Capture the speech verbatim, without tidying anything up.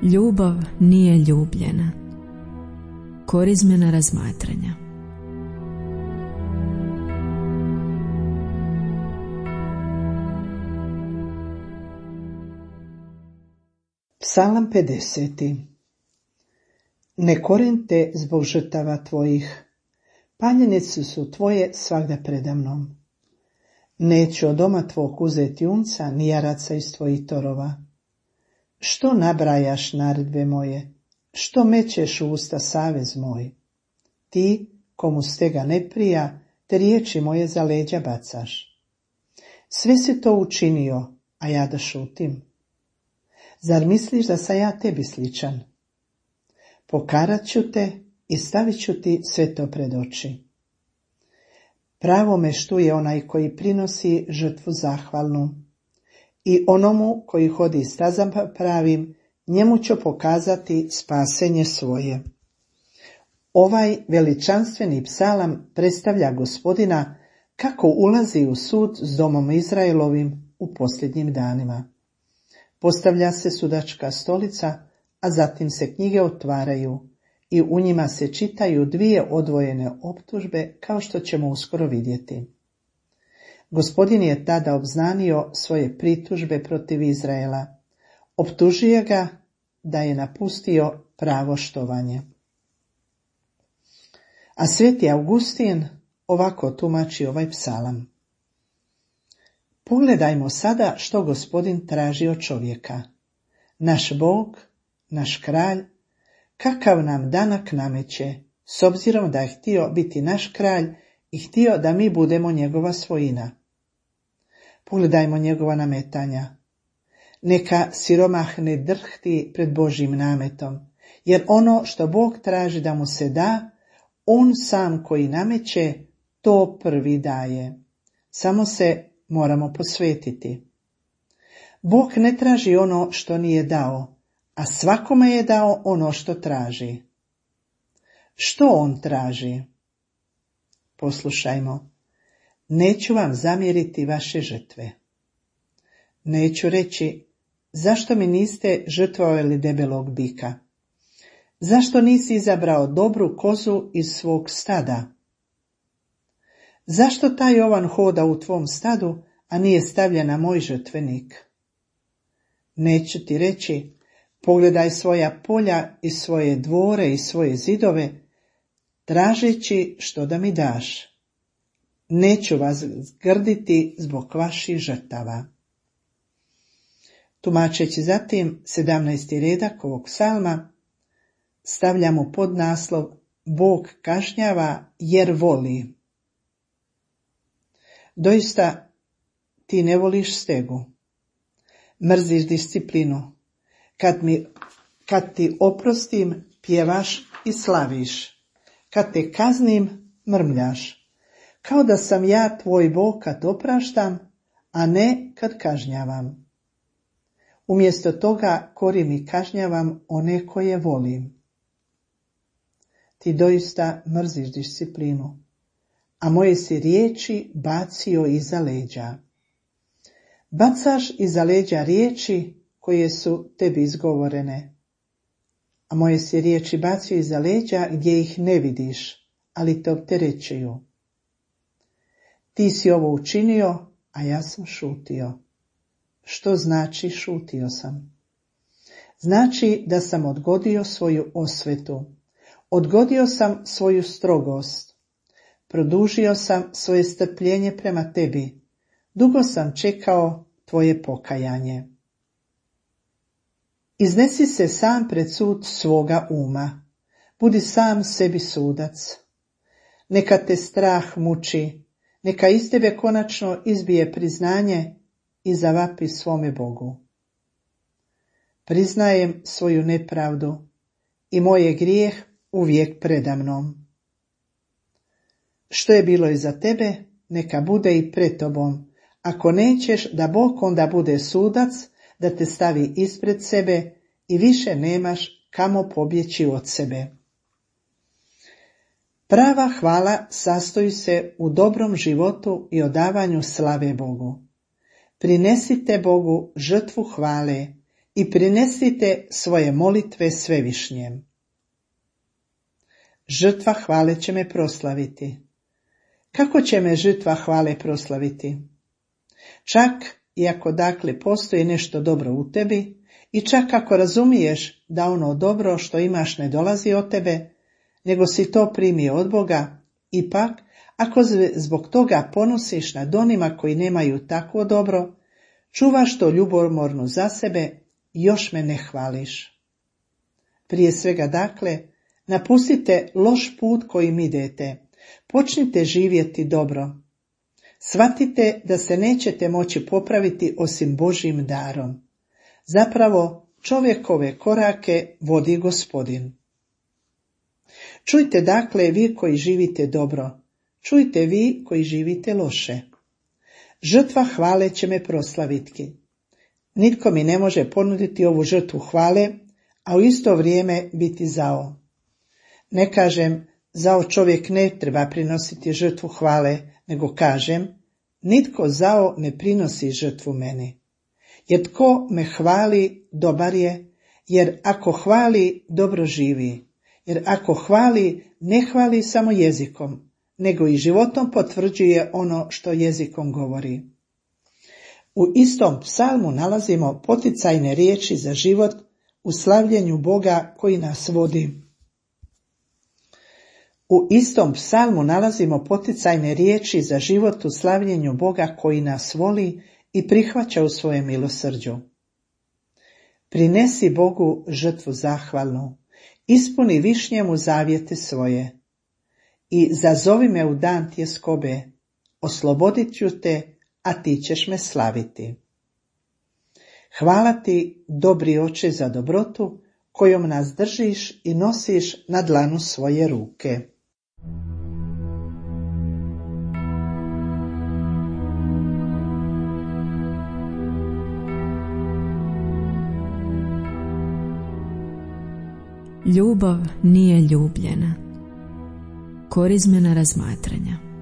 Ljubav nije ljubljena. Korizmena razmatranja. Psalam pedeseti. Ne korim te zbog žrtava tvojih, paljenice su tvoje svagda predamnom. Neću od doma tvog uzeti junca, ni jaraca iz tvojih torova. Što nabrajaš naredbe moje, što mećeš u usta savez moj? Ti, komu stega ne prija, te riječi moje za leđa bacaš. Sve si to učinio, a ja da šutim. Zar misliš da sam ja tebi sličan? Pokarat ću te i stavit ću ti sve to pred oči. Pravo me štuje onaj koji prinosi žrtvu zahvalnu, i onomu koji hodi stazama pravim, njemu ću pokazati spasenje svoje. Ovaj veličanstveni psalam predstavlja Gospodina kako ulazi u sud s domom Izraelovim u posljednjim danima. Postavlja se sudačka stolica, a zatim se knjige otvaraju i u njima se čitaju dvije odvojene optužbe, kao što ćemo uskoro vidjeti. Gospodin je tada obznanio svoje pritužbe protiv Izraela. Optužuje ga da je napustio pravo štovanje. A sveti Augustin ovako tumači ovaj psalam. Pogledajmo sada što Gospodin traži od čovjeka. Naš Bog, naš kralj, kakav nam danak nameće, s obzirom da je htio biti naš kralj i htio da mi budemo njegova svojina. Pogledajmo njegova nametanja. Neka siromah ne drhti pred Božjim nametom, jer ono što Bog traži da mu se da, on sam koji nameće, to prvi daje. Samo se moramo posvetiti. Bog ne traži ono što nije dao, a svakome je dao ono što traži. Što on traži? Poslušajmo. Neću vam zamjeriti vaše žrtve. Neću reći, zašto mi niste žrtvovali debelog bika? Zašto nisi izabrao dobru kozu iz svog stada? Zašto taj ovan hoda u tvom stadu, a nije stavljen na moj žrtvenik? Neću ti reći, pogledaj svoja polja i svoje dvore i svoje zidove, tražeći što da mi daš. Neću vas zgrditi zbog vaših žrtava. Tumačeći zatim sedamnaesti redak ovog psalma, stavljamo pod naslov Bog kažnjava jer voli. Doista, ti ne voliš stegu. Mrziš disciplinu. Kad, mi, kad ti oprostim, pjevaš i slaviš. Kad te kaznim, mrmljaš. Kao da sam ja tvoj Bog kad opraštam, a ne kad kažnjavam. Umjesto toga korim i kažnjavam one koje volim. Ti doista mrziš disciplinu, a moje si riječi bacio iza leđa. Bacaš iza leđa riječi koje su tebi izgovorene, a moje si riječi bacio iza leđa gdje ih ne vidiš, ali te opterećuju. Ti si ovo učinio, a ja sam šutio. Što znači šutio sam? Znači da sam odgodio svoju osvetu. Odgodio sam svoju strogost. Produžio sam svoje strpljenje prema tebi. Dugo sam čekao tvoje pokajanje. Iznesi se sam pred sud svoga uma. Budi sam sebi sudac. Neka te strah muči. Neka iz tebe konačno izbije priznanje i zavapi svome Bogu. Priznajem svoju nepravdu i moj je grijeh uvijek predamnom. Što je bilo iza tebe, neka bude i pred tobom. Ako nećeš da Bog onda bude sudac, da te stavi ispred sebe i više nemaš kamo pobjeći od sebe. Prava hvala sastoji se u dobrom životu i odavanju slave Bogu. Prinesite Bogu žrtvu hvale i prinesite svoje molitve Svevišnjem. Žrtva hvale će me proslaviti. Kako će me žrtva hvale proslaviti? Čak i ako dakle postoji nešto dobro u tebi i čak ako razumiješ da ono dobro što imaš ne dolazi od tebe, nego si to primio od Boga, ipak ako zbog toga ponosiš nad onima koji nemaju takvo dobro, čuvaš to ljubomorno za sebe i još me ne hvališ. Prije svega dakle, napustite loš put kojim idete, počnite živjeti dobro. Shvatite da se nećete moći popraviti osim Božjim darom. Zapravo, čovjekove korake vodi Gospodin. Čujte dakle vi koji živite dobro, čujte vi koji živite loše. Žrtva hvale će me proslaviti. Nitko mi ne može ponuditi ovu žrtvu hvale, a u isto vrijeme biti zao. Ne kažem, zao čovjek ne treba prinositi žrtvu hvale, nego kažem, nitko zao ne prinosi žrtvu meni. Jer tko me hvali, dobar je, jer ako hvali, dobro živi. Jer ako hvali, ne hvali samo jezikom, nego i životom potvrđuje ono što jezikom govori. U istom psalmu nalazimo poticajne riječi za život u slavljenju Boga koji nas vodi. U istom psalmu nalazimo poticajne riječi za život u slavljenju Boga koji nas voli i prihvaća u svoje milosrđu. Prinesi Bogu žrtvu zahvalnu, ispuni višnjemu zavjete svoje i zazovi me u dan tjeskobe, oslobodit ću te, a ti ćeš me slaviti. Hvala ti, dobri Oče, za dobrotu kojom nas držiš i nosiš na dlanu svoje ruke. Ljubav nije ljubljena. Korizmena razmatranja.